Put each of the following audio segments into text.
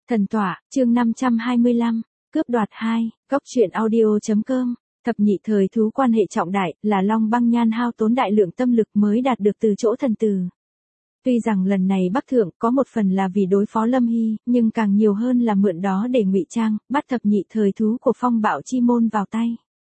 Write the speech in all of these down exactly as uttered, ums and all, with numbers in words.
Thần tọa, chương năm trăm hai mươi lăm, cướp đoạt hai, góc truyện audio.com, thập nhị thời thú quan hệ trọng đại, là Long Băng Nhan hao tốn đại lượng tâm lực mới đạt được từ chỗ thần tử. Tuy rằng lần này Bắc Thượng có một phần là vì đối phó Lâm Hy, nhưng càng nhiều hơn là mượn đó để ngụy trang, bắt thập nhị thời thú của Phong Bạo Chi Môn vào tay.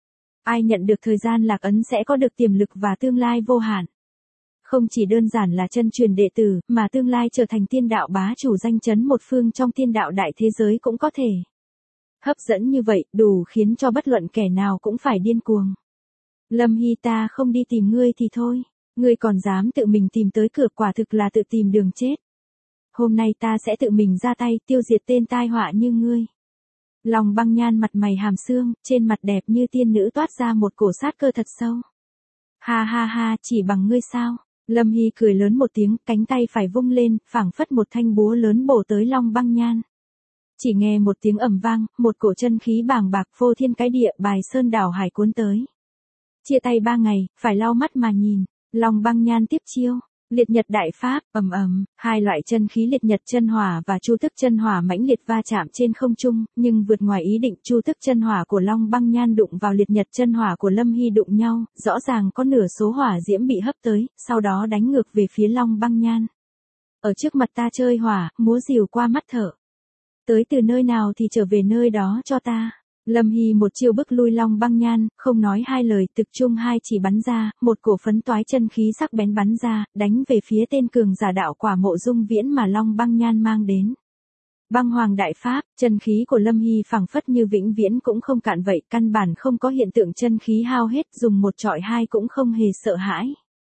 Ai nhận được thời gian lạc ấn sẽ có được tiềm lực và tương lai vô hạn. Không chỉ đơn giản là chân truyền đệ tử, mà tương lai trở thành tiên đạo bá chủ danh chấn một phương trong tiên đạo đại thế giới cũng có thể. Hấp dẫn như vậy, đủ khiến cho bất luận kẻ nào cũng phải điên cuồng. Lâm Hy, ta không đi tìm ngươi thì thôi, ngươi còn dám tự mình tìm tới cửa, quả thực là tự tìm đường chết. Hôm nay ta sẽ tự mình ra tay tiêu diệt tên tai họa như ngươi. Long Băng Nhan mặt mày hàm xương, trên mặt đẹp như tiên nữ toát ra một cổ sát cơ thật sâu. Ha ha ha, chỉ bằng ngươi sao? Lâm Hy cười lớn một tiếng, cánh tay phải vung lên, phảng phất một thanh búa lớn bổ tới Long Băng Nhan. Chỉ nghe một tiếng ầm vang, một cổ chân khí bàng bạc phô thiên cái địa, bài sơn đảo hải cuốn tới. Chia tay ba ngày, phải lau mắt mà nhìn. Long Băng Nhan tiếp chiêu, liệt nhật đại pháp, ầm ầm, hai loại chân khí liệt nhật chân hỏa và chu tức chân hỏa mãnh liệt va chạm trên không trung, nhưng vượt ngoài ý định, chu tức chân hỏa của Long Băng Nhan đụng vào liệt nhật chân hỏa của Lâm Hy đụng nhau, rõ ràng có nửa số hỏa diễm bị hấp tới, sau đó đánh ngược về phía Long Băng Nhan. Ở trước mặt ta chơi hỏa, múa rìu qua mắt thở. Tới từ nơi nào thì trở về nơi đó cho ta. Lâm Hy một chiêu bức lui Long Băng Nhan, không nói hai lời, thực trung hai chỉ bắn ra, một cổ phấn toái chân khí sắc bén bắn ra, đánh về phía tên cường giả đạo quả Mộ Dung Viễn mà Long Băng Nhan mang đến. Băng Hoàng đại pháp, chân khí của Lâm Hy phảng phất như vĩnh viễn cũng không cạn vậy, căn bản không có hiện tượng chân khí hao hết, dùng một trọi hai cũng không hề sợ hãi.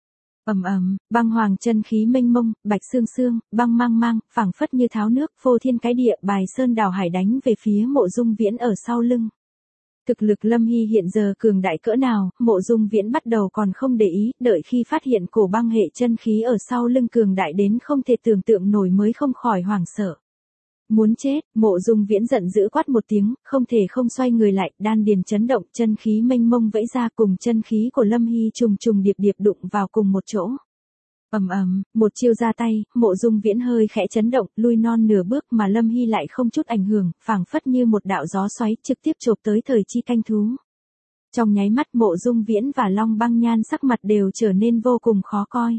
Ầm ầm, băng hoàng chân khí mênh mông, bạch xương xương, băng mang mang, phảng phất như tháo nước, phô thiên cái địa, bài sơn đảo hải đánh về phía Mộ Dung Viễn ở sau lưng. Thực lực Lâm Hy hiện giờ cường đại cỡ nào, Mộ Dung Viễn bắt đầu còn không để ý, đợi khi phát hiện cổ băng hệ chân khí ở sau lưng cường đại đến không thể tưởng tượng nổi mới không khỏi hoảng sợ. Muốn chết, Mộ Dung Viễn giận dữ quát một tiếng, không thể không xoay người lại, đan điền chấn động, chân khí mênh mông vẫy ra cùng chân khí của Lâm Hy trùng trùng điệp điệp đụng vào cùng một chỗ. Ầm ầm, một chiêu ra tay, Mộ Dung Viễn hơi khẽ chấn động, lui non nửa bước mà Lâm Hy lại không chút ảnh hưởng, phảng phất như một đạo gió xoáy trực tiếp chộp tới thời chi canh thú. Trong nháy mắt Mộ Dung Viễn và Long Băng Nhan sắc mặt đều trở nên vô cùng khó coi.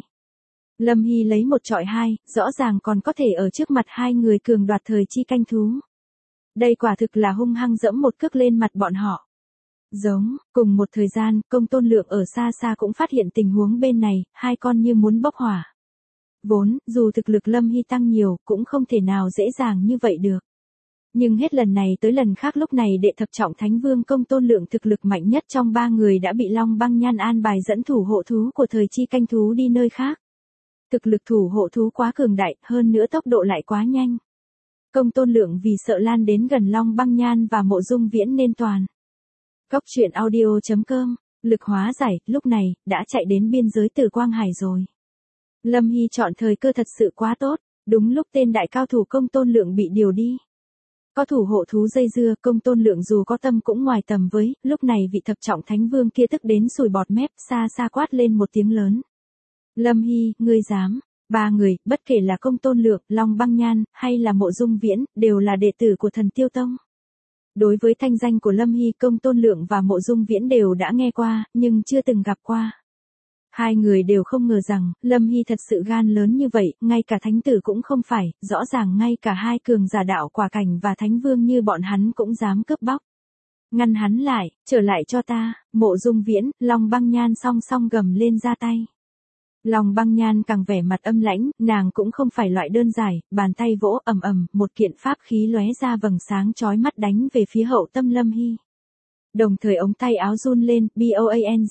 Lâm Hy lấy một trọi hai, rõ ràng còn có thể ở trước mặt hai người cường đoạt thời chi canh thú. Đây quả thực là hung hăng dẫm một cước lên mặt bọn họ. Giống, cùng một thời gian, Công Tôn Lượng ở xa xa cũng phát hiện tình huống bên này, hai con như muốn bốc hỏa. Vốn, dù thực lực Lâm Hy tăng nhiều, cũng không thể nào dễ dàng như vậy được. Nhưng hết lần này tới lần khác lúc này đệ thập trọng Thánh Vương Công Tôn Lượng thực lực mạnh nhất trong ba người đã bị Long Băng Nhan an bài dẫn thủ hộ thú của thời chi canh thú đi nơi khác. Thực lực thủ hộ thú quá cường đại, hơn nữa tốc độ lại quá nhanh. Công Tôn Lượng vì sợ lan đến gần Long Băng Nhan và Mộ Dung Viễn nên toàn. Góc truyện audio.com, lực hóa giải, lúc này, đã chạy đến biên giới Tử Quang Hải rồi. Lâm Hy chọn thời cơ thật sự quá tốt, đúng lúc tên đại cao thủ Công Tôn Lượng bị điều đi. Có thủ hộ thú dây dưa, Công Tôn Lượng dù có tâm cũng ngoài tầm với, lúc này vị thập trọng Thánh Vương kia tức đến sùi bọt mép, xa xa quát lên một tiếng lớn. Lâm Hy, ngươi dám? Ba người, bất kể là Công Tôn Lượng, Long Băng Nhan, hay là Mộ Dung Viễn, đều là đệ tử của Thần Tiêu Tông. Đối với thanh danh của Lâm Hy, Công Tôn Lượng và Mộ Dung Viễn đều đã nghe qua, nhưng chưa từng gặp qua. Hai người đều không ngờ rằng, Lâm Hy thật sự gan lớn như vậy, ngay cả thánh tử cũng không phải, rõ ràng ngay cả hai cường giả đạo quả cảnh và thánh vương như bọn hắn cũng dám cướp bóc. Ngăn hắn lại, trở lại cho ta, Mộ Dung Viễn, Long Băng Nhan song song gầm lên ra tay. Long Băng Nhan càng vẻ mặt âm lãnh, nàng cũng không phải loại đơn giản, bàn tay vỗ ầm ầm, một kiện pháp khí lóe ra vầng sáng chói mắt đánh về phía hậu tâm Lâm Hy. Đồng thời ống tay áo run lên, boang.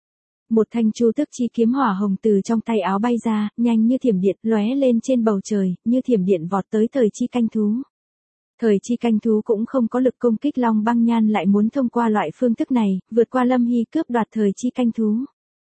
Một thanh chu tức chi kiếm hỏa hồng từ trong tay áo bay ra, nhanh như thiểm điện, lóe lên trên bầu trời, như thiểm điện vọt tới thời chi canh thú. Thời chi canh thú cũng không có lực công kích, Long Băng Nhan lại muốn thông qua loại phương thức này, vượt qua Lâm Hy cướp đoạt thời chi canh thú.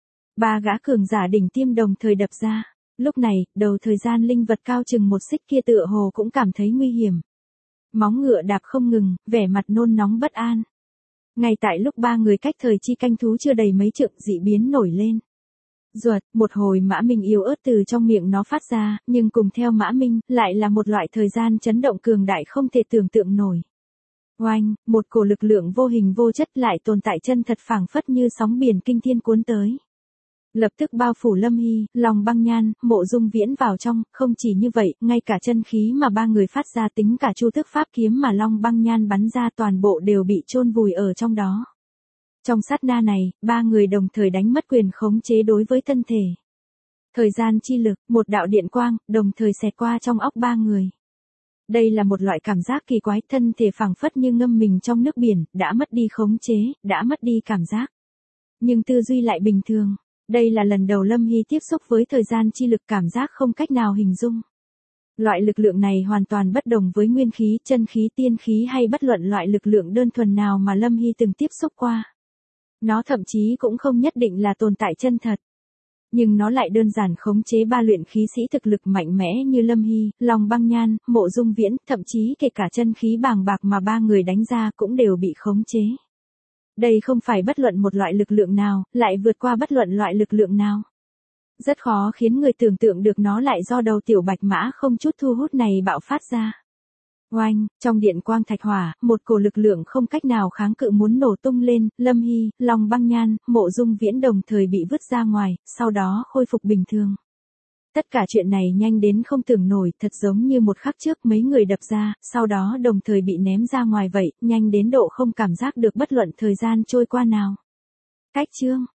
Ba gã cường giả đỉnh tiêm đồng thời đập ra. Lúc này, đầu thời gian linh vật cao chừng một xích kia tựa hồ cũng cảm thấy nguy hiểm. Móng ngựa đạp không ngừng, vẻ mặt nôn nóng bất an. Ngay tại lúc ba người cách thời chi canh thú chưa đầy mấy trượng, dị biến nổi lên. Ruột, một hồi Mã Minh yếu ớt từ trong miệng nó phát ra, nhưng cùng theo Mã Minh, lại là một loại thời gian chấn động cường đại không thể tưởng tượng nổi. Oanh, một cổ lực lượng vô hình vô chất lại tồn tại chân thật phảng phất như sóng biển kinh thiên cuốn tới. Lập tức bao phủ Lâm Hy, Long Băng Nhan, Mộ Dung Viễn vào trong, không chỉ như vậy, ngay cả chân khí mà ba người phát ra tính cả chu thức pháp kiếm mà Long Băng Nhan bắn ra toàn bộ đều bị chôn vùi ở trong đó. Trong sát na này, ba người đồng thời đánh mất quyền khống chế đối với thân thể. Thời gian chi lực, một đạo điện quang, đồng thời xẹt qua trong óc ba người. Đây là một loại cảm giác kỳ quái, thân thể phảng phất như ngâm mình trong nước biển, đã mất đi khống chế, đã mất đi cảm giác. Nhưng tư duy lại bình thường. Đây là lần đầu Lâm Hy tiếp xúc với thời gian chi lực, cảm giác không cách nào hình dung. Loại lực lượng này hoàn toàn bất đồng với nguyên khí, chân khí, tiên khí hay bất luận loại lực lượng đơn thuần nào mà Lâm Hy từng tiếp xúc qua. Nó thậm chí cũng không nhất định là tồn tại chân thật. Nhưng nó lại đơn giản khống chế ba luyện khí sĩ thực lực mạnh mẽ như Lâm Hy, Long Băng Nhan, Mộ Dung Viễn, thậm chí kể cả chân khí bàng bạc mà ba người đánh ra cũng đều bị khống chế. Đây không phải bất luận một loại lực lượng nào, lại vượt qua bất luận loại lực lượng nào. Rất khó khiến người tưởng tượng được nó lại do đầu tiểu bạch mã không chút thu hút này bạo phát ra. Oanh, trong điện quang thạch hỏa, một cổ lực lượng không cách nào kháng cự muốn nổ tung lên, Lâm Hy, Long Băng Nhan, Mộ Dung Viễn đồng thời bị vứt ra ngoài, sau đó khôi phục bình thường. Tất cả chuyện này nhanh đến không tưởng nổi, thật giống như một khắc trước mấy người đập ra, sau đó đồng thời bị ném ra ngoài vậy, nhanh đến độ không cảm giác được bất luận thời gian trôi qua nào. Cách chương